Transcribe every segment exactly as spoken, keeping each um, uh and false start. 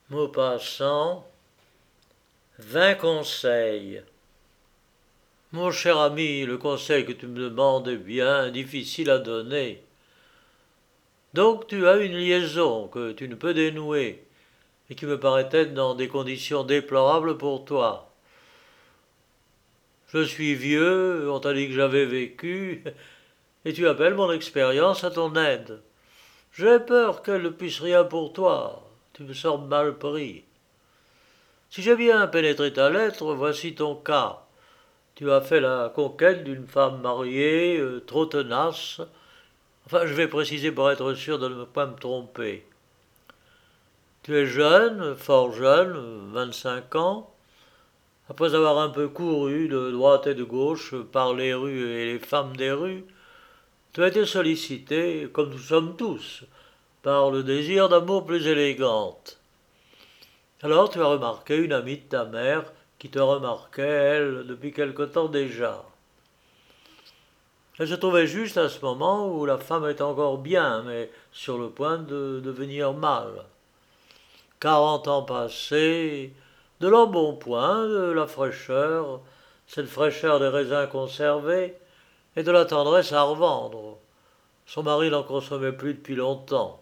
Maupassant, vingt conseils. Mon cher ami, le conseil que tu me demandes est bien difficile à donner. Donc tu as une liaison que tu ne peux dénouer et qui me paraît être dans des conditions déplorables pour toi. Je suis vieux, on t'a dit que j'avais vécu, et tu appelles mon expérience à ton aide. J'ai peur qu'elle ne puisse rien pour toi. Tu me sembles mal pris. Si j'ai bien pénétré ta lettre, voici ton cas. Tu as fait la conquête d'une femme mariée, euh, trop tenace. Enfin, je vais préciser pour être sûr de ne pas me tromper. Tu es jeune, fort jeune, vingt-cinq ans. Après avoir un peu couru de droite et de gauche par les rues et les femmes des rues, tu as été sollicité, comme nous sommes tous, par le désir d'amour plus élégante. Alors tu as remarqué une amie de ta mère qui te remarquait, elle, depuis quelque temps déjà. Elle se trouvait juste à ce moment où la femme est encore bien, mais sur le point de devenir mal. Quarante ans passés, de l'embonpoint, de la fraîcheur, cette fraîcheur des raisins conservés, et de la tendresse à revendre. Son mari n'en consommait plus depuis longtemps.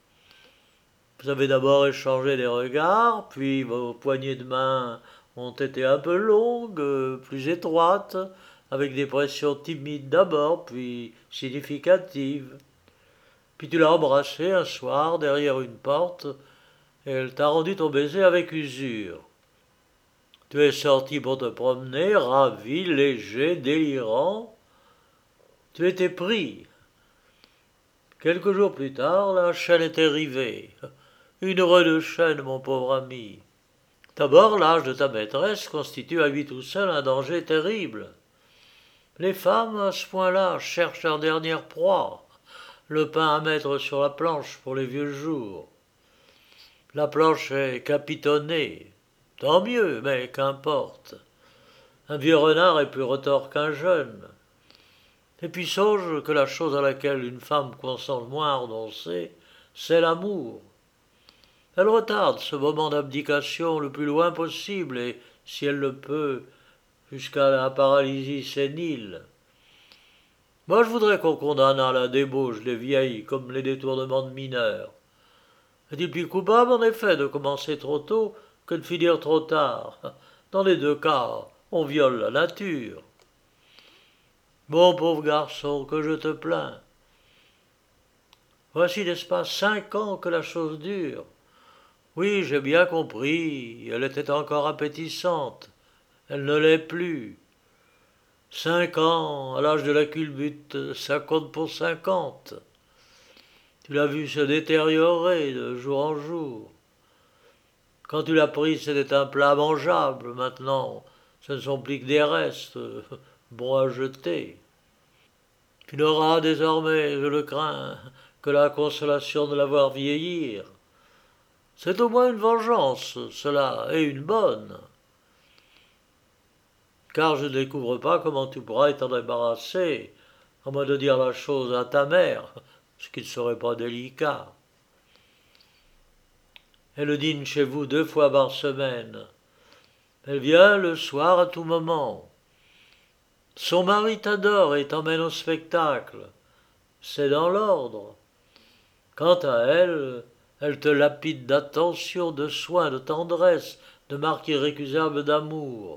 Vous avez d'abord échangé des regards, puis vos poignées de main ont été un peu longues, plus étroites, avec des pressions timides d'abord, puis significatives. Puis tu l'as embrassée un soir derrière une porte, et elle t'a rendu ton baiser avec usure. Tu es sorti pour te promener, ravi, léger, délirant. Tu étais pris. Quelques jours plus tard, la chaîne était rivée. Une heure de chaîne, mon pauvre ami. D'abord, l'âge de ta maîtresse constitue à lui tout seul un danger terrible. Les femmes, à ce point-là, cherchent leur dernière proie, le pain à mettre sur la planche pour les vieux jours. La planche est capitonnée. Tant mieux, mais qu'importe. Un vieux renard est plus retors qu'un jeune. Et puis songe que la chose à laquelle une femme consent le moins à renoncer, c'est l'amour. Elle retarde ce moment d'abdication le plus loin possible et, si elle le peut, jusqu'à la paralysie sénile. Moi, je voudrais qu'on condamnât la débauche des vieilles comme les détournements de mineurs. Est-il plus coupable, en effet, de commencer trop tôt que de finir trop tard? Dans les deux cas, on viole la nature. Mon pauvre garçon, que je te plains. Voici, n'est-ce pas, cinq ans que la chose dure. Oui, j'ai bien compris, elle était encore appétissante. Elle ne l'est plus. Cinq ans, à l'âge de la culbute, ça compte pour cinquante. Tu l'as vu se détériorer de jour en jour. Quand tu l'as pris, c'était un plat mangeable. Maintenant, ce ne sont plus que des restes, bons à jeter. Tu n'auras désormais, je le crains, que la consolation de la voir vieillir. C'est au moins une vengeance, cela, et une bonne. Car je ne découvre pas comment tu pourras t'en débarrasser, à moins de dire la chose à ta mère, ce qui ne serait pas délicat. Elle dîne chez vous deux fois par semaine. Elle vient le soir à tout moment. Son mari t'adore et t'emmène au spectacle. C'est dans l'ordre. Quant à elle, elle te lapide d'attention, de soins, de tendresse, de marques irrécusables d'amour.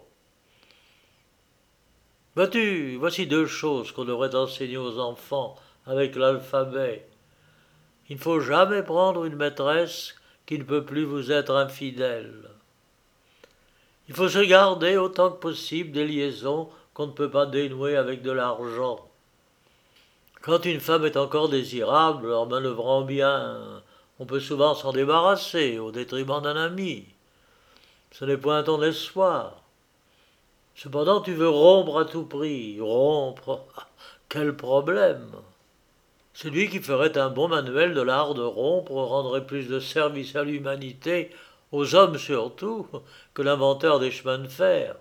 Vois-tu, voici deux choses qu'on devrait enseigner aux enfants avec l'alphabet. Il ne faut jamais prendre une maîtresse qui ne peut plus vous être infidèle. Il faut se garder autant que possible des liaisons qu'on ne peut pas dénouer avec de l'argent. Quand une femme est encore désirable, en manœuvrant bien, on peut souvent s'en débarrasser au détriment d'un ami. Ce n'est point ton espoir. Cependant, tu veux rompre à tout prix. Rompre, quel problème! Celui qui ferait un bon manuel de l'art de rompre rendrait plus de service à l'humanité, aux hommes surtout, que l'inventeur des chemins de fer.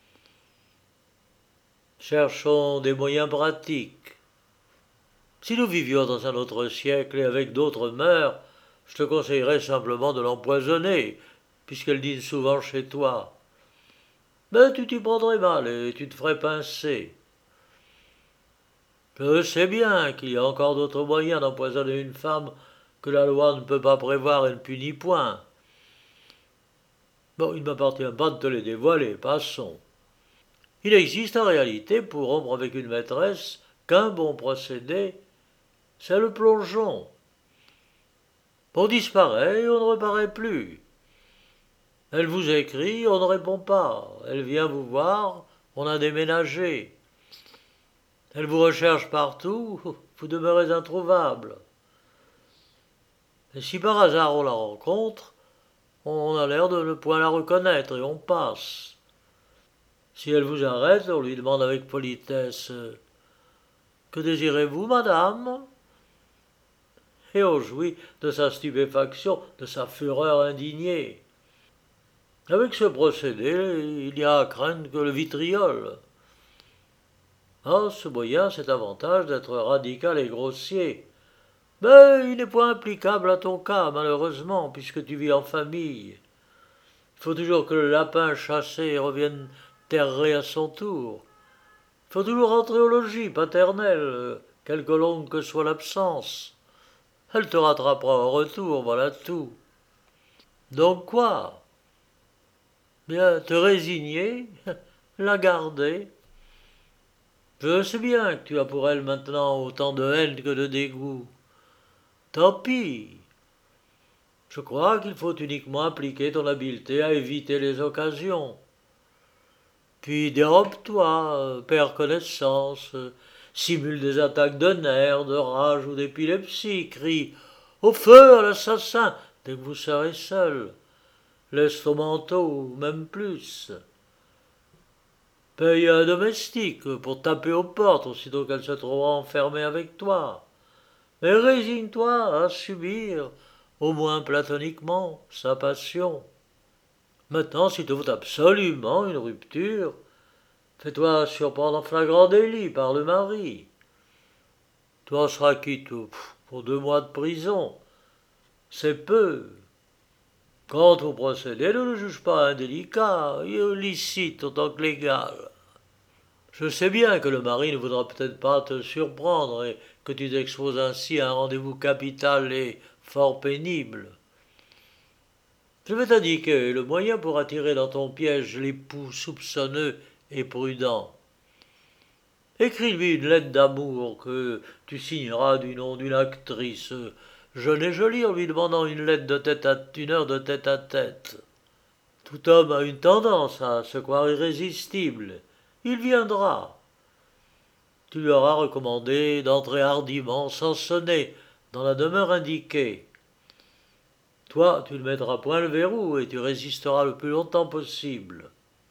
Cherchons des moyens pratiques. Si nous vivions dans un autre siècle et avec d'autres mœurs, je te conseillerais simplement de l'empoisonner, puisqu'elle dîne souvent chez toi. Mais tu t'y prendrais mal et tu te ferais pincer. Je sais bien qu'il y a encore d'autres moyens d'empoisonner une femme que la loi ne peut pas prévoir et ne punit point. Bon, il ne m'appartient pas de te les dévoiler, passons. Il existe en réalité, pour rompre avec une maîtresse, qu'un bon procédé, c'est le plongeon. On disparaît et on ne reparaît plus. Elle vous écrit, on ne répond pas. Elle vient vous voir, on a déménagé. Elle vous recherche partout, vous demeurez introuvable. Et si par hasard on la rencontre, on a l'air de ne point la reconnaître et on passe. Si elle vous arrête, on lui demande avec politesse « Que désirez-vous, madame ?» Et on jouit de sa stupéfaction, de sa fureur indignée. Avec ce procédé, il n'y a à craindre que le vitriol. Ah, ce moyen, c'est avantage d'être radical et grossier. Mais il n'est point applicable à ton cas, malheureusement, puisque tu vis en famille. Il faut toujours que le lapin chassé revienne terrer à son tour. Il faut toujours rentrer au logis paternel, quelque longue que soit l'absence. Elle te rattrapera au retour, voilà tout. Donc quoi? Bien, te résigner, la garder. Je sais bien que tu as pour elle maintenant autant de haine que de dégoût. Tant pis. Je crois qu'il faut uniquement appliquer ton habileté à éviter les occasions. Puis dérobe-toi, perds connaissance, simule des attaques de nerfs, de rage ou d'épilepsie, crie « Au feu à l'assassin !» dès que vous serez seul. Laisse ton manteau, même plus. Paye un domestique pour taper aux portes aussitôt qu'elle se trouvera enfermée avec toi. Mais résigne-toi à subir, au moins platoniquement, sa passion. Maintenant, s'il te faut absolument une rupture, fais-toi surprendre en flagrant délit par le mari. Tu en seras quitte pour deux mois de prison. C'est peu. Quant au procédé, ne le juge pas indélicat, illicite autant que légal. Je sais bien que le mari ne voudra peut-être pas te surprendre et que tu t'exposes ainsi à un rendez-vous capital et fort pénible. Je vais t'indiquer le moyen pour attirer dans ton piège l'époux soupçonneux et prudent. Écris-lui une lettre d'amour que tu signeras du nom d'une actrice jeune et jolie en lui demandant une lettre de tête à une heure de tête à tête. Tout homme a une tendance à se croire irrésistible. Il viendra. Tu lui auras recommandé d'entrer hardiment, sans sonner, dans la demeure indiquée. Toi, tu ne mettras point le verrou et tu résisteras le plus longtemps possible.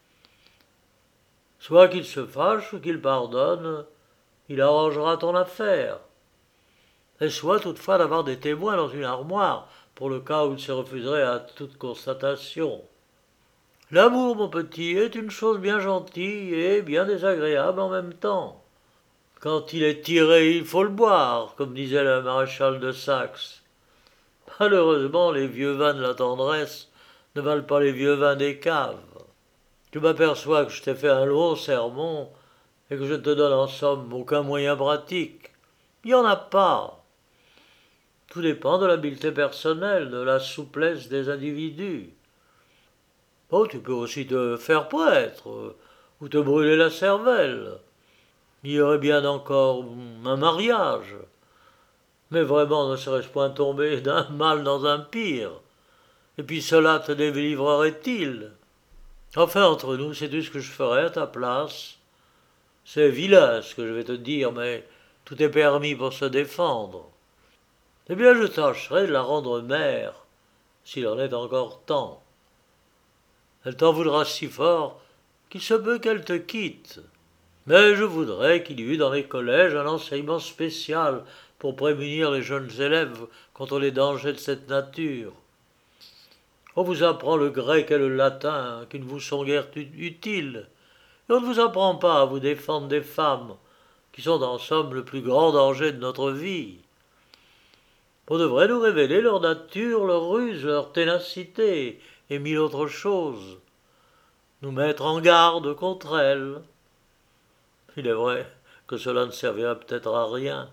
Soit qu'il se fâche ou qu'il pardonne, il arrangera ton affaire. Et soit toutefois d'avoir des témoins dans une armoire, pour le cas où il se refuserait à toute constatation. L'amour, mon petit, est une chose bien gentille et bien désagréable en même temps. Quand il est tiré, il faut le boire, comme disait le maréchal de Saxe. Malheureusement, les vieux vins de la tendresse ne valent pas les vieux vins des caves. Tu m'aperçois que je t'ai fait un long sermon et que je ne te donne en somme aucun moyen pratique. Il n'y en a pas. Tout dépend de l'habileté personnelle, de la souplesse des individus. Oh, tu peux aussi te faire prêtre, ou te brûler la cervelle. Il y aurait bien encore un mariage. Mais vraiment ne serais-je point tombé d'un mal dans un pire. Et puis cela te délivrerait-il? Enfin, entre nous, sais-tu ce que je ferais à ta place? C'est vilain ce que je vais te dire, mais tout est permis pour se défendre. Eh bien, je tâcherai de la rendre mère, s'il en est encore temps. Elle t'en voudra si fort qu'il se peut qu'elle te quitte. Mais je voudrais qu'il y eût dans les collèges un enseignement spécial pour prémunir les jeunes élèves contre les dangers de cette nature. On vous apprend le grec et le latin, qui ne vous sont guère utiles, et on ne vous apprend pas à vous défendre des femmes, qui sont en somme le plus grand danger de notre vie. On devrait nous révéler leur nature, leur ruse, leur ténacité, et mille autres choses. Nous mettre en garde contre elles. Il est vrai que cela ne servirait peut-être à rien.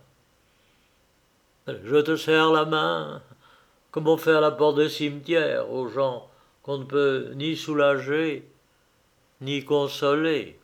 Je te serre la main, comme on fait à la porte des cimetières aux gens qu'on ne peut ni soulager, ni consoler.